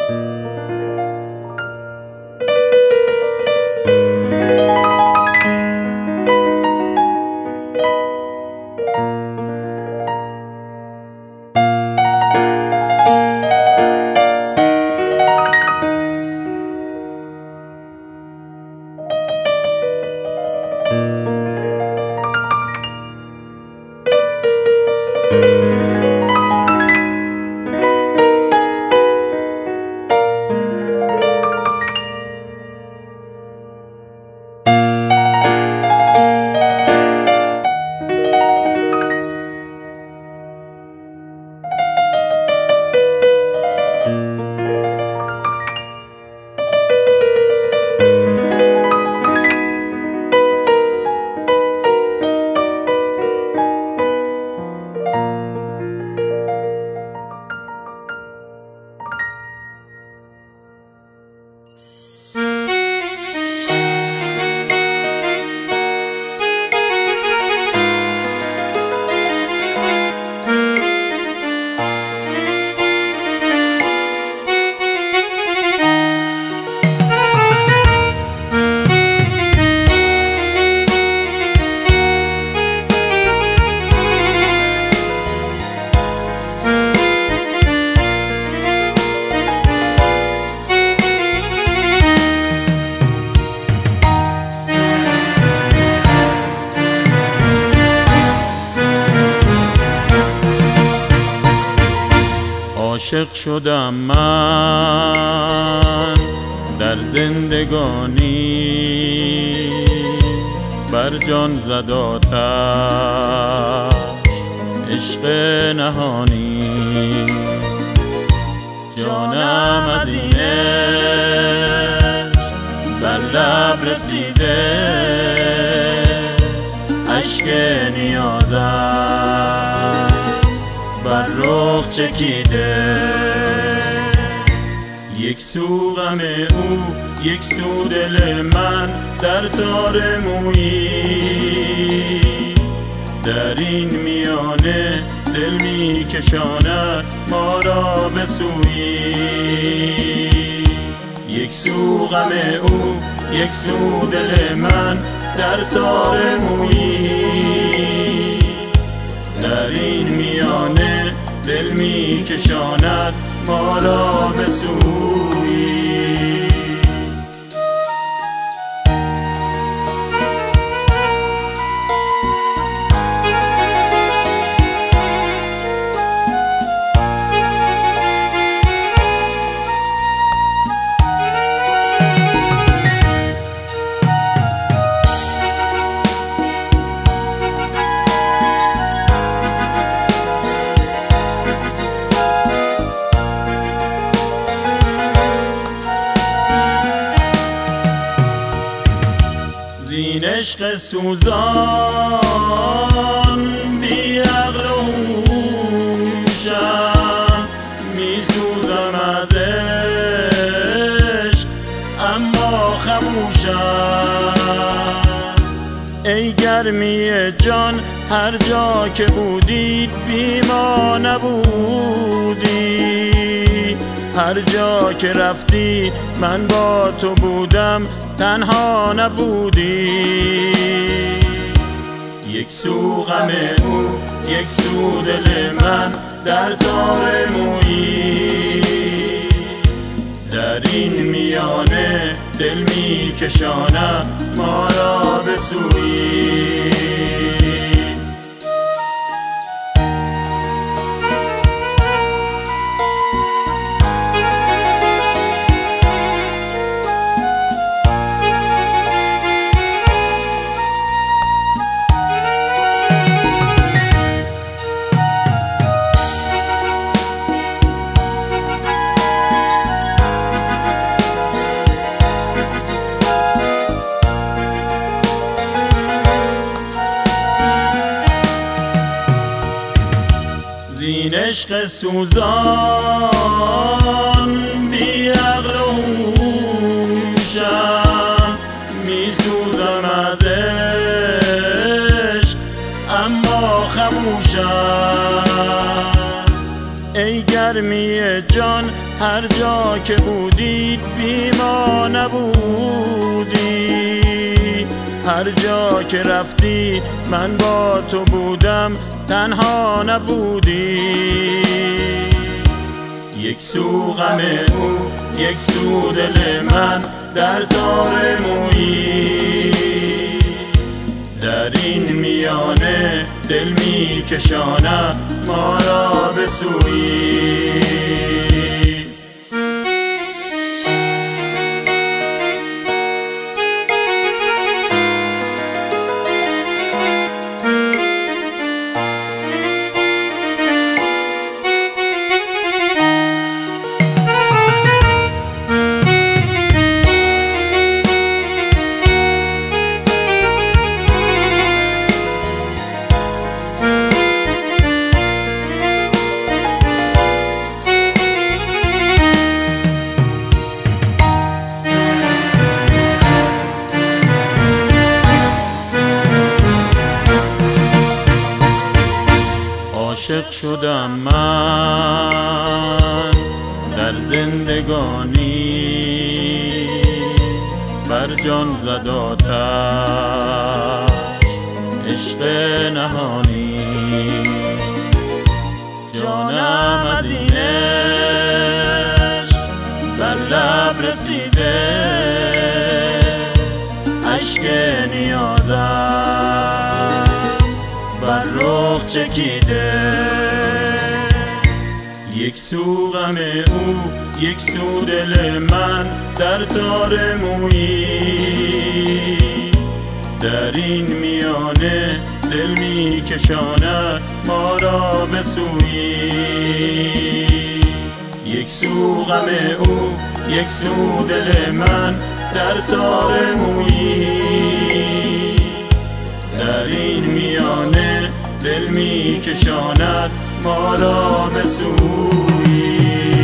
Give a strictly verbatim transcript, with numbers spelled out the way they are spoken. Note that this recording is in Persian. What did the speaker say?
عاشق شدم من در زندگانی، بر جان زد آتش عشق نهانی. جانم از این عشق بر لب رسیده، اشک نیازم بر رخ چکیده. یک سو غم او، یک سو دل من در تار مویی. در این میانه دل می کشاند ما را به سویی. یک سو غم او، یک سو دل من در تار مویی. در این میانه دل می کشاند ما را به سویی. زین عشق سوزان بی عقل و هوشم، می سوزم از عشق اما خموشم. ای گرمی جان هر جا که بودید بی ما نبودی. هر جا که رفتی من با تو بودم، تنها نبودی. یک سو غم او، یک سو دل من در تار مویی. در این میانه دل می کشاند ما را به سویی. زین عشق سوزان بی عقل و هوشم، می سوزم از عشق اما خموشم. ای گرمی جان هر جا که بودید بی ما نبودی، هر جا که رفتی من با تو بودم تنها نبودی. یک سو غم او یک سو دل من در تار مویی، در این میانه دل می کشاند ما را به سویی. عاشق شدم من در زندگانی، بر جان زد آتش عشق نهانی. جانم از این عشق بر لب رسیده، اشک نیازم بر رخ چکیده. یک سو غم او یک سو دل من در تار مویی، در این میانه دل می کشاند ما را به سویی. یک سو غم او یک سو دل من در تار مویی، در این میانه دل می کشاند ما را به سویی.